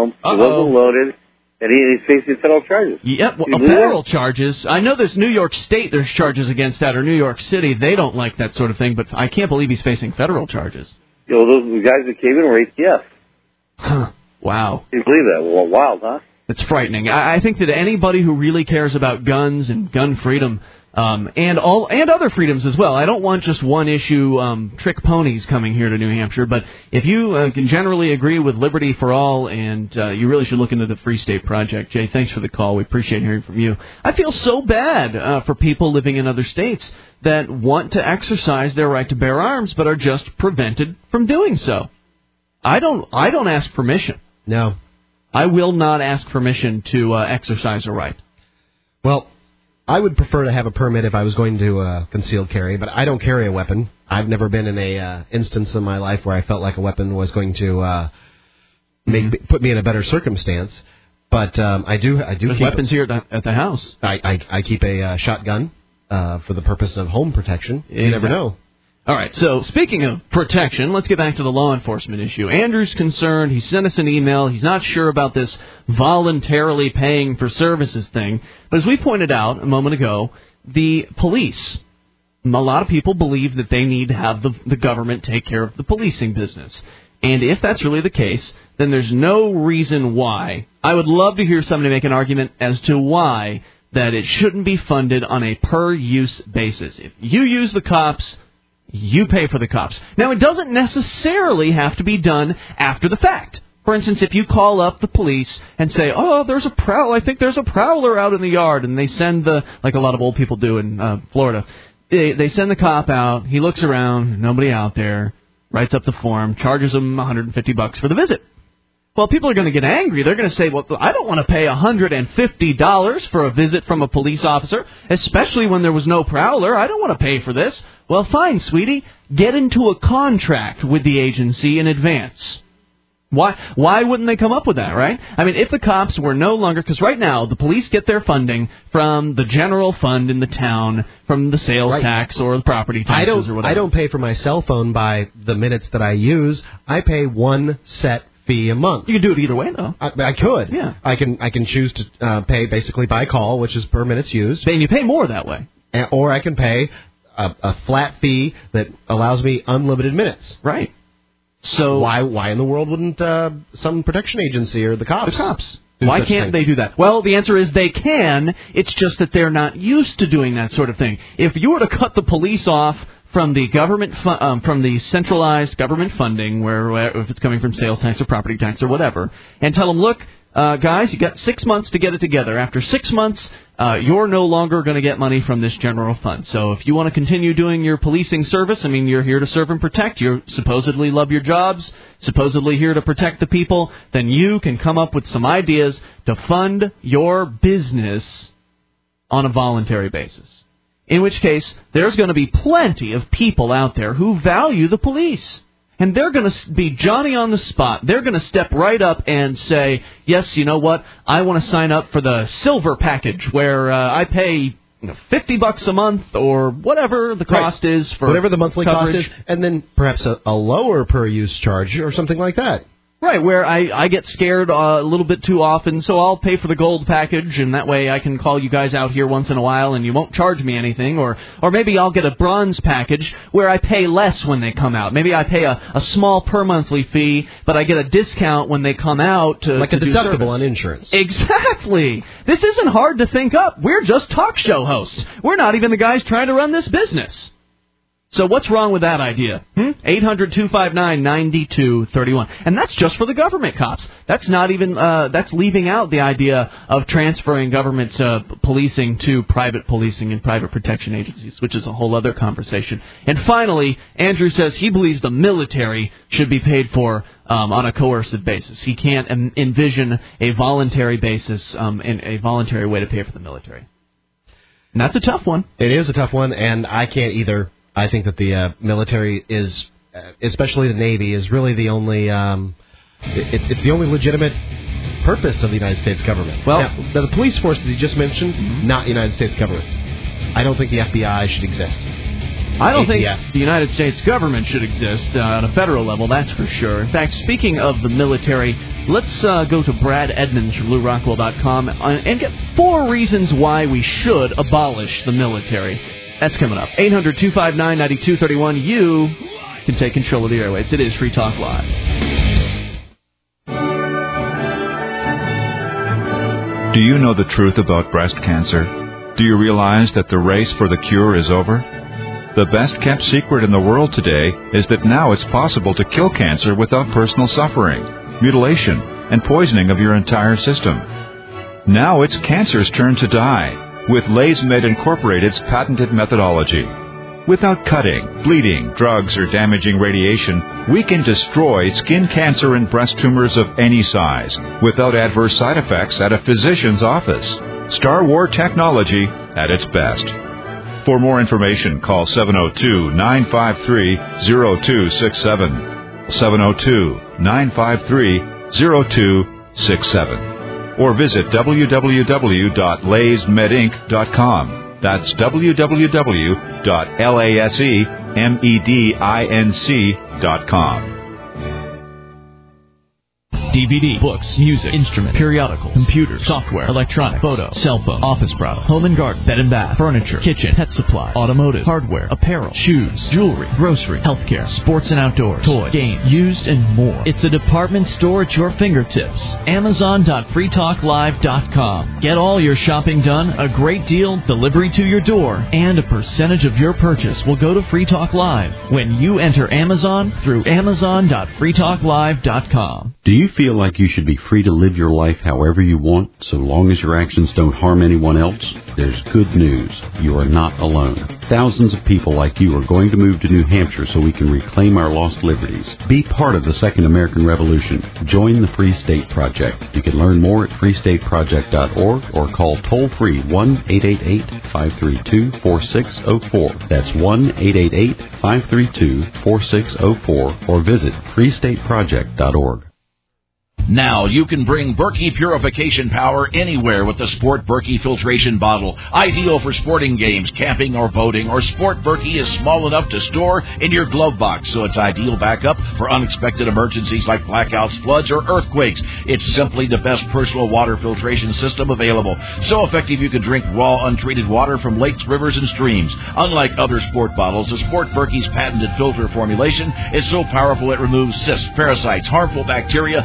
loaded, and he's facing federal charges. Yep, federal charges. I know there's New York State, there's charges against that, or New York City. They don't like that sort of thing, but I can't believe he's facing federal charges. Those guys that came in were ATF. Huh. Wow. Can you believe that? Well, wild, huh? It's frightening. I think that anybody who really cares about guns and gun freedom and other freedoms as well. I don't want just one issue trick ponies coming here to New Hampshire, but if you can generally agree with liberty for all, and you really should look into the Free State Project. Jay, thanks for the call. We appreciate hearing from you. I feel so bad for people living in other states that want to exercise their right to bear arms but are just prevented from doing so. I don't ask permission. No. I will not ask permission to exercise a right. Well, I would prefer to have a permit if I was going to concealed carry, but I don't carry a weapon. I've never been in a instance in my life where I felt like a weapon was going to put me in a better circumstance. But I do. There's weapons here at the house. I keep a shotgun for the purpose of home protection. You never know. All right, so speaking of protection, let's get back to the law enforcement issue. Andrew's concerned. He sent us an email. He's not sure about this voluntarily paying for services thing. But as we pointed out a moment ago, the police, a lot of people believe that they need to have the government take care of the policing business. And if that's really the case, then there's no reason why. I would love to hear somebody make an argument as to why that it shouldn't be funded on a per-use basis. If you use the cops, you pay for the cops. Now, it doesn't necessarily have to be done after the fact. For instance, if you call up the police and say, there's a prowler, I think there's a prowler out in the yard, and they send like a lot of old people do in Florida, they send the cop out, he looks around, nobody out there, writes up the form, charges him $150 for the visit. Well, people are going to get angry. They're going to say, well, I don't want to pay $150 for a visit from a police officer, especially when there was no prowler. I don't want to pay for this. Well, fine, sweetie. Get into a contract with the agency in advance. Why wouldn't they come up with that, right? I mean, if the cops were no longer... Because right now, the police get their funding from the general fund in the town, from the sales tax or the property taxes or whatever. I don't pay for my cell phone by the minutes that I use. I pay one set fee a month. You can do it either way, though. I could. Yeah. I can choose to pay basically by call, which is per minutes used. And you pay more that way. Or I can pay a flat fee that allows me unlimited minutes. Right. So why in the world wouldn't some protection agency or the cops? The cops. Why can't they do that? Well, the answer is they can. It's just that they're not used to doing that sort of thing. If you were to cut the police off from the government, from the centralized government funding, where if it's coming from sales tax or property tax or whatever, and tell them, look, guys, you got 6 months to get it together. After 6 months, you're no longer going to get money from this general fund. So if you want to continue doing your policing service, I mean, you're here to serve and protect. You supposedly love your jobs, supposedly here to protect the people, then you can come up with some ideas to fund your business on a voluntary basis. In which case, there's going to be plenty of people out there who value the police. And they're going to be Johnny on the spot. They're going to step right up and say, yes, you know what, I want to sign up for the silver package where I pay $50 a month or whatever the cost is for whatever the monthly coverage. cost is, and then perhaps a lower per-use charge or something like that. Right, where I get scared a little bit too often, so I'll pay for the gold package, and that way I can call you guys out here once in a while, and you won't charge me anything. Or maybe I'll get a bronze package where I pay less when they come out. Maybe I pay a small per-monthly fee, but I get a discount when they come out like a do deductible service. on insurance. Exactly. This isn't hard to think up. We're just talk show hosts. We're not even the guys trying to run this business. So what's wrong with that idea? 800-259-9231. And that's just for the government cops. That's not even, that's leaving out the idea of transferring government policing to private policing and private protection agencies, which is a whole other conversation. And finally, Andrew says he believes the military should be paid for on a coercive basis. He can't envision a voluntary basis and a voluntary way to pay for the military. And that's a tough one. It is a tough one, and I can't either. I think that the military is, especially the Navy, is really the only it's the only legitimate purpose of the United States government. Well, now, the police force that you just mentioned, not the United States government. I don't think the FBI should exist. I don't think the United States government should exist on a federal level, that's for sure. In fact, speaking of the military, let's go to Brad Edmonds from LouRockwell.com and get 4 reasons why we should abolish the military. That's coming up. 800-259-9231. You can take control of the airwaves. It is Free Talk Live. Do you know the truth about breast cancer? Do you realize that the race for the cure is over? The best-kept secret in the world today is that now it's possible to kill cancer without personal suffering, mutilation, and poisoning of your entire system. Now it's cancer's turn to die with LaysMed Incorporated's patented methodology. Without cutting, bleeding, drugs, or damaging radiation, we can destroy skin cancer and breast tumors of any size without adverse side effects at a physician's office. Star Wars technology at its best. For more information, call 702-953-0267. 702-953-0267. Or visit www.laysmedinc.com. That's www.lasemedinc.com. DVD, books, music, instruments, periodicals, computers, software, electronic, photo, cell phone, office product, home and garden, bed and bath, furniture, kitchen, pet supply, automotive, hardware, apparel, shoes, jewelry, grocery, healthcare, sports and outdoors, toys, games, used, and more. It's a department store at your fingertips. Amazon.freetalklive.com. Get all your shopping done, a great deal, delivery to your door, and a percentage of your purchase will go to Free Talk Live when you enter Amazon through Amazon.freetalklive.com. Do you feel like you should be free to live your life however you want, so long as your actions don't harm anyone else? There's good news. You are not alone. Thousands of people like you are going to move to New Hampshire so we can reclaim our lost liberties. Be part of the Second American Revolution. Join the Free State Project. You can learn more at freestateproject.org or call toll-free 1-888-532-4604. That's 1-888-532-4604 or visit freestateproject.org. Now you can bring Berkey purification power anywhere with the Sport Berkey filtration bottle. Ideal for sporting games, camping, or boating. Or Sport Berkey is small enough to store in your glove box, so it's ideal backup for unexpected emergencies like blackouts, floods, or earthquakes. It's simply the best personal water filtration system available. So effective you can drink raw, untreated water from lakes, rivers, and streams. Unlike other sport bottles, the Sport Berkey's patented filter formulation is so powerful it removes cysts, parasites, harmful bacteria, and chemicals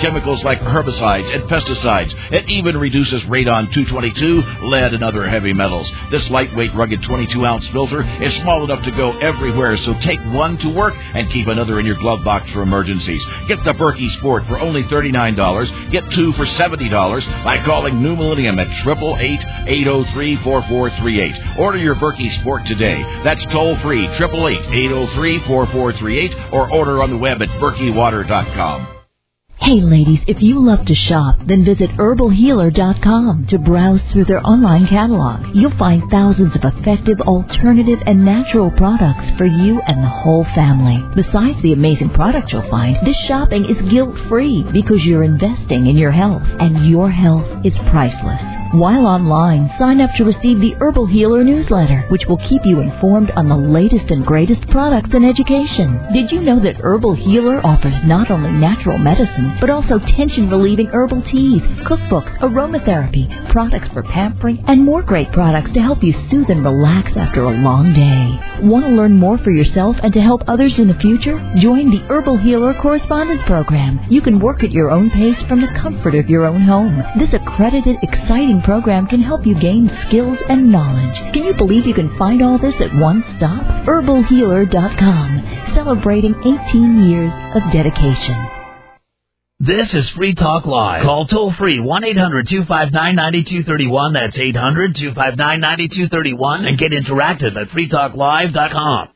chemicals like herbicides and pesticides. It even reduces radon 222, lead, and other heavy metals. This lightweight, rugged 22-ounce filter is small enough to go everywhere, so take one to work and keep another in your glove box for emergencies. Get the Berkey Sport for only $39. Get two for $70 by calling New Millennium at 888-803-4438. Order your Berkey Sport today. That's toll-free, 888-803-4438, or order on the web at berkeywater.com. Hey ladies, if you love to shop, then visit herbalhealer.com to browse through their online catalog. You'll find thousands of effective, alternative, and natural products for you and the whole family. Besides the amazing products you'll find, this shopping is guilt-free because you're investing in your health, and your health is priceless. While online, sign up to receive the Herbal Healer newsletter, which will keep you informed on the latest and greatest products and education. Did you know that Herbal Healer offers not only natural medicine, but also tension-relieving herbal teas, cookbooks, aromatherapy, products for pampering, and more great products to help you soothe and relax after a long day. Want to learn more for yourself and to help others in the future? Join the Herbal Healer Correspondence Program. You can work at your own pace from the comfort of your own home. This accredited, exciting program can help you gain skills and knowledge. Can you believe you can find all this at one stop? herbalhealer.com, celebrating 18 years of dedication. This is Free Talk Live. Call toll-free 1-800-259-9231. That's 800-259-9231. And get interactive at freetalklive.com.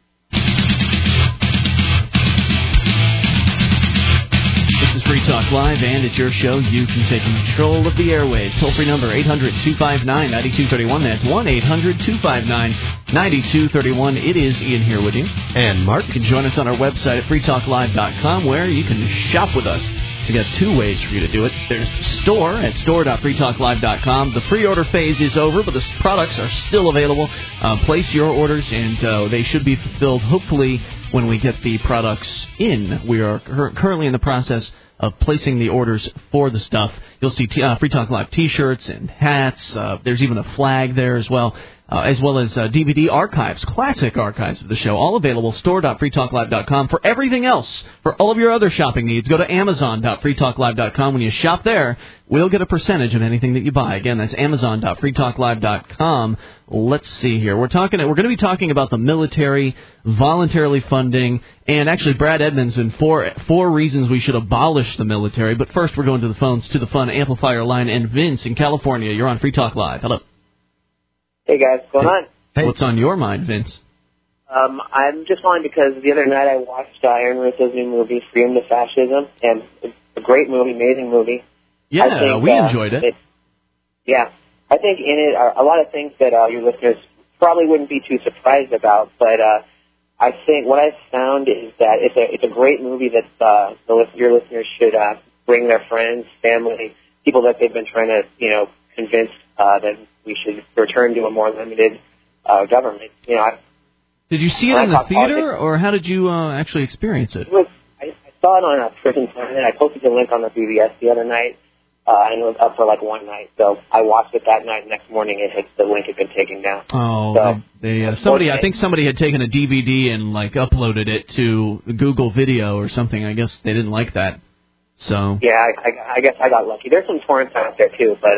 This is Free Talk Live, and it's your show. You can take control of the airwaves. Toll-free number 800-259-9231. That's 1-800-259-9231. It is Ian here with you. And Mark. You can join us on our website at freetalklive.com, where you can shop with us. We got two ways for you to do it. There's the store at store.freetalklive.com. The pre-order phase is over, but the products are still available. Place your orders, and they should be fulfilled, hopefully, when we get the products in. We are currently in the process of placing the orders for the stuff. You'll see Free Talk Live T-shirts and hats. There's even a flag there as well as DVD archives, classic archives of the show, all available, store.freetalklive.com. For everything else, for all of your other shopping needs, go to amazon.freetalklive.com. When you shop there, we'll get a percentage of anything that you buy. Again, that's amazon.freetalklive.com. Let's see here. We're going to be talking about the military, voluntarily funding, and actually Brad Edmonds and four reasons we should abolish the military. But first, we're going to the phones, to the Fun Amplifier line, and Vince in California. You're on Free Talk Live. Hello. Hey guys, what's going on? Hey. What's on your mind, Vince? I'm just calling because the other night I watched Aaron Russo's new movie, Freedom to Fascism, and it's a great movie, amazing movie. Yeah, we enjoyed it. Yeah, I think in it are a lot of things that your listeners probably wouldn't be too surprised about, but I think what I've found is that it's a great movie that your listeners should bring their friends, family, people that they've been trying to convince that we should return to a more limited government. Did you see it in the theater, or how did you actually experience it? I saw it on Prison Planet. I posted the link on the BBS the other night, and it was up for like one night. So I watched it that night. Next morning, the link had been taken down. Oh, so, I think somebody had taken a DVD and uploaded it to Google Video or something. I guess they didn't like that. So yeah, I guess I got lucky. There's some torrents out there too, but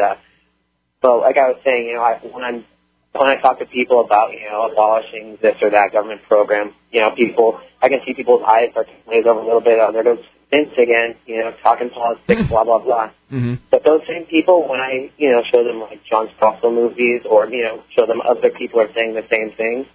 like I was saying, when I talk to people about, abolishing this or that government program, I can see people's eyes start to glaze over a little bit. There goes Vince again, talking politics, blah, blah, blah. Mm-hmm. But those same people, when I, show them like John Stossel movies or, show them other people are saying the same thing,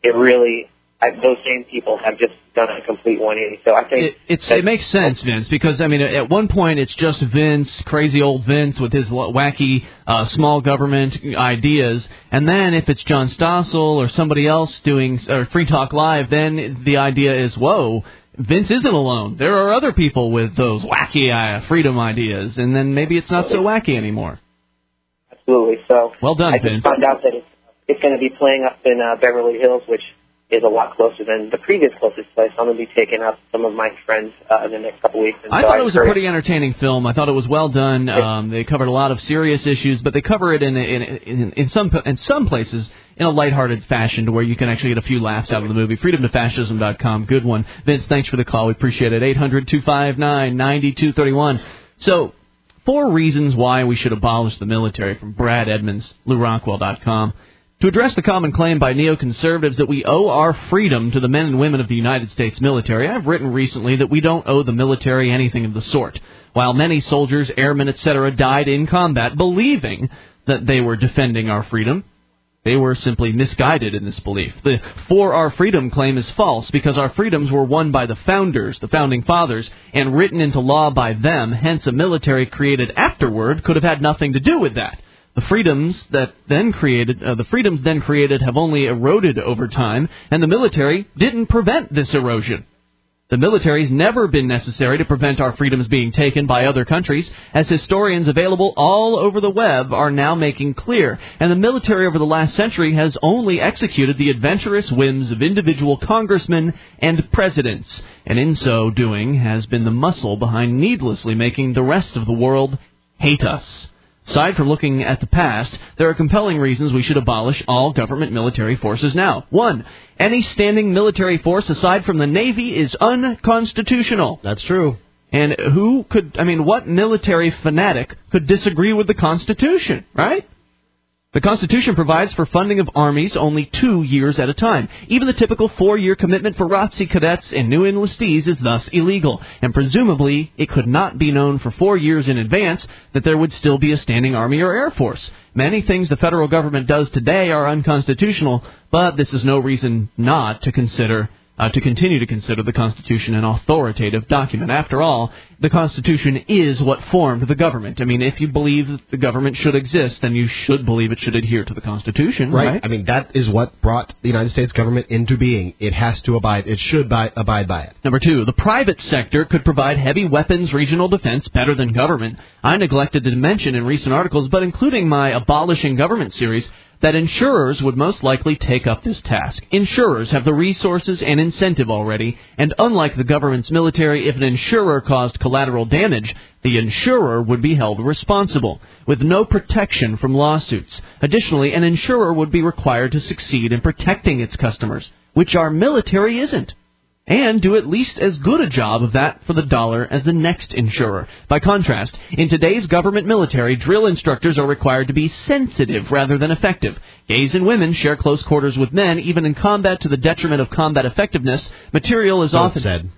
those same people have just done a complete 180. So I think it makes sense, Vince, because at one point it's just Vince, crazy old Vince with his wacky small government ideas, and then if it's John Stossel or somebody else doing Free Talk Live, then the idea is, whoa, Vince isn't alone. There are other people with those wacky freedom ideas, and then maybe it's not so wacky anymore. Absolutely. So well done, Vince. I Vince. just found out that it's going to be playing up in Beverly Hills, which is a lot closer than the previous closest place. I'm going to be taking up some of my friends in the next couple weeks. I thought it was a pretty entertaining film. I thought it was well done. They covered a lot of serious issues, but they cover it in some places in a lighthearted fashion to where you can actually get a few laughs out of the movie. FreedomToFascism.com. Good one. Vince, thanks for the call. We appreciate it. 800-259-9231. So, 4 reasons why we should abolish the military from Brad Edmonds, LouRockwell.com. To address the common claim by neoconservatives that we owe our freedom to the men and women of the United States military, I've written recently that we don't owe the military anything of the sort. While many soldiers, airmen, etc. died in combat believing that they were defending our freedom, they were simply misguided in this belief. The For Our Freedom claim is false because our freedoms were won by the founders, the founding fathers, and written into law by them. Hence, a military created afterward could have had nothing to do with that. The freedoms then created have only eroded over time, and the military didn't prevent this erosion. The military's never been necessary to prevent our freedoms being taken by other countries, as historians available all over the web are now making clear. And the military over the last century has only executed the adventurous whims of individual congressmen and presidents, and in so doing has been the muscle behind needlessly making the rest of the world hate us. Aside from looking at the past, there are compelling reasons we should abolish all government military forces now. 1. Any standing military force aside from the Navy is unconstitutional. That's true. And what military fanatic could disagree with the Constitution, right? The Constitution provides for funding of armies only 2 years at a time. Even the typical 4-year commitment for ROTC cadets and new enlistees is thus illegal, and presumably it could not be known for 4 years in advance that there would still be a standing Army or Air Force. Many things the federal government does today are unconstitutional, but this is no reason not to continue to consider the Constitution an authoritative document. After all, the Constitution is what formed the government. I mean, if you believe that the government should exist, then you should believe it should adhere to the Constitution, right? I mean, that is what brought the United States government into being. It should abide by it. Number 2, the private sector could provide heavy weapons regional defense better than government. I neglected to mention in recent articles, but including my Abolishing Government series, that insurers would most likely take up this task. Insurers have the resources and incentive already, and unlike the government's military, if an insurer caused collateral damage, the insurer would be held responsible, with no protection from lawsuits. Additionally, an insurer would be required to succeed in protecting its customers, which our military isn't, and do at least as good a job of that for the dollar as the next insurer. By contrast, in today's government military, drill instructors are required to be sensitive rather than effective. Gays and women share close quarters with men, even in combat, to the detriment of combat effectiveness. Material is often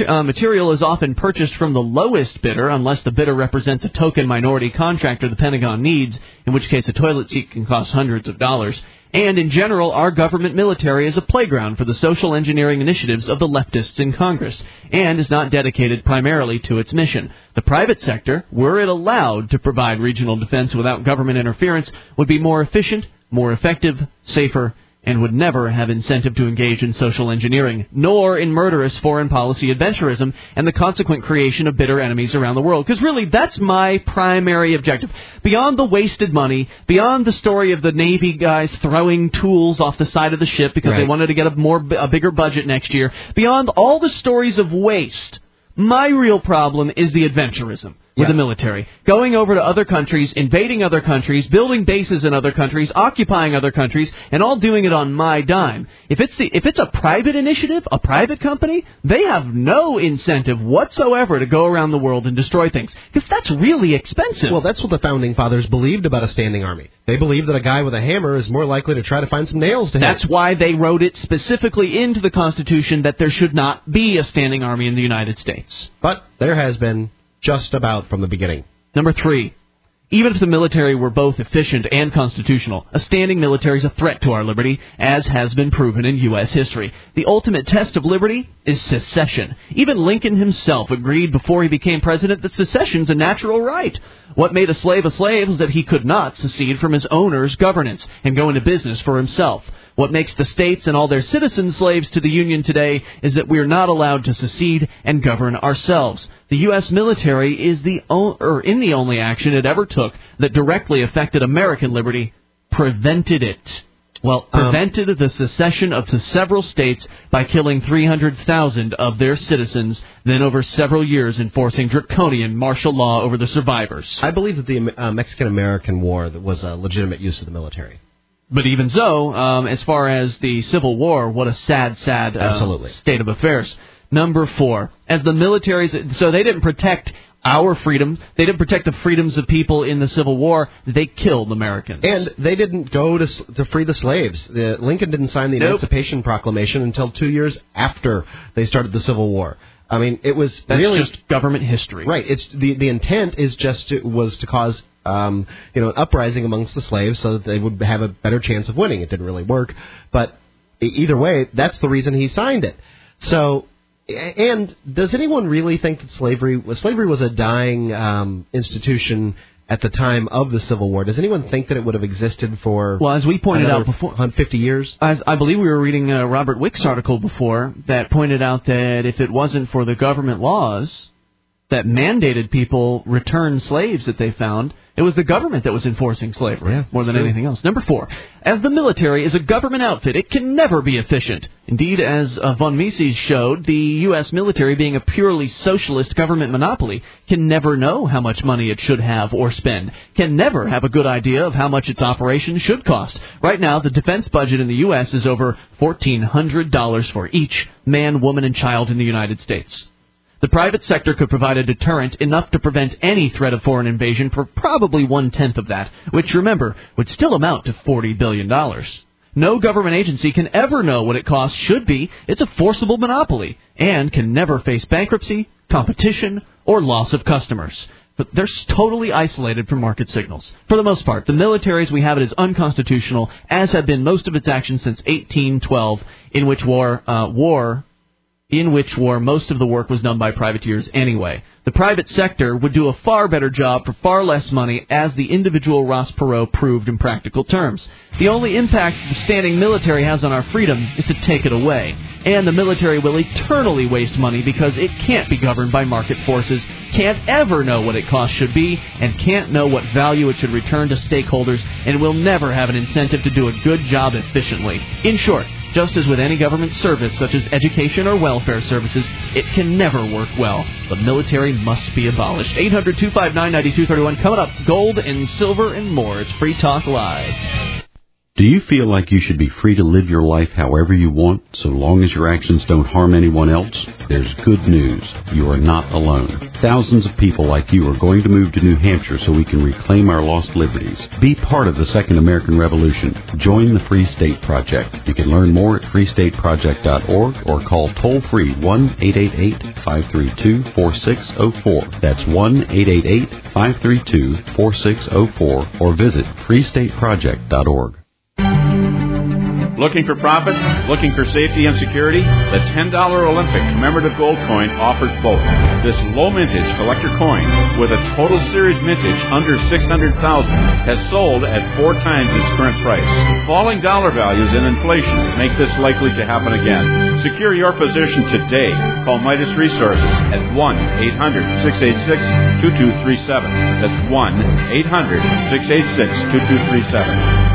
purchased from the lowest bidder, unless the bidder represents a token minority contractor the Pentagon needs, in which case a toilet seat can cost hundreds of dollars. And in general, our government military is a playground for the social engineering initiatives of the leftists in Congress, and is not dedicated primarily to its mission. The private sector, were it allowed to provide regional defense without government interference, would be more efficient, more effective, safer, and would never have incentive to engage in social engineering, nor in murderous foreign policy adventurism and the consequent creation of bitter enemies around the world. Because really, that's my primary objective. Beyond the wasted money, beyond the story of the Navy guys throwing tools off the side of the ship because they wanted to get a bigger budget next year, beyond all the stories of waste, my real problem is the adventurism with the military. Going over to other countries, invading other countries, building bases in other countries, occupying other countries, and all doing it on my dime. If it's a private initiative, a private company, they have no incentive whatsoever to go around the world and destroy things, because that's really expensive. Well, that's what the Founding Fathers believed about a standing army. They believed that a guy with a hammer is more likely to try to find some nails to hit. That's why they wrote it specifically into the Constitution that there should not be a standing army in the United States. But there has been, just about from the beginning. Number 3, even if the military were both efficient and constitutional, a standing military is a threat to our liberty, as has been proven in U.S. history. The ultimate test of liberty is secession. Even Lincoln himself agreed before he became president that secession's a natural right. What made a slave was that he could not secede from his owner's governance and go into business for himself. What makes the states and all their citizens slaves to the Union today is that we are not allowed to secede and govern ourselves. The U.S. military is the only action it ever took that directly affected American liberty, prevented it. Prevented the secession of several states by killing 300,000 of their citizens, then over several years enforcing draconian martial law over the survivors. I believe that the Mexican-American War was a legitimate use of the military. But even so, as far as the Civil War, what a sad state of affairs. Number 4, as the militaries, so they didn't protect our freedom. They didn't protect the freedoms of people in the Civil War. They killed Americans. And they didn't go to free the slaves. Lincoln didn't sign the Emancipation Proclamation until 2 years after they started the Civil War. I mean, it was That's really just government history. Right. It's the intent is was to cause an uprising amongst the slaves so that they would have a better chance of winning. It didn't really work, but either way, that's the reason he signed it. So, and does anyone really think that slavery was a dying institution at the time of the Civil War? Does anyone think that it would have existed for as we pointed out before, 50 years? As I believe we were reading Robert Wick's article before that pointed out that if it wasn't for the government laws that mandated people return slaves that they found, it was the government that was enforcing slavery more than anything else. Number 4, as the military is a government outfit, it can never be efficient. Indeed, as von Mises showed, the U.S. military, being a purely socialist government monopoly, can never know how much money it should have or spend, can never have a good idea of how much its operations should cost. Right now, the defense budget in the U.S. is over $1,400 for each man, woman, and child in the United States. The private sector could provide a deterrent enough to prevent any threat of foreign invasion for probably 1/10 of that, which, remember, would still amount to $40 billion. No government agency can ever know what it costs should be. It's a forcible monopoly and can never face bankruptcy, competition, or loss of customers. But they're totally isolated from market signals. For the most part, the military as we have it is unconstitutional, as have been most of its actions since 1812, in which most of the work was done by privateers anyway. The private sector would do a far better job for far less money, as the individual Ross Perot proved in practical terms. The only impact the standing military has on our freedom is to take it away. And the military will eternally waste money because it can't be governed by market forces, can't ever know what it costs should be, and can't know what value it should return to stakeholders, and will never have an incentive to do a good job efficiently. In short, just as with any government service, such as education or welfare services, it can never work well. The military must be abolished. 800-259-9231. Coming up, gold and silver and more. It's Free Talk Live. Do you feel like you should be free to live your life however you want, so long as your actions don't harm anyone else? There's good news. You are not alone. Thousands of people like you are going to move to New Hampshire so we can reclaim our lost liberties. Be part of the Second American Revolution. Join the Free State Project. You can learn more at freestateproject.org or call toll-free 1-888-532-4604. That's 1-888-532-4604 or visit freestateproject.org. Looking for profit? Looking for safety and security? The $10 Olympic commemorative gold coin offers both. This low mintage collector coin with a total series mintage under $600,000 has sold at 4 times its current price. Falling dollar values and inflation make this likely to happen again. Secure your position today. Call Midas Resources at 1-800-686-2237. That's 1-800-686-2237.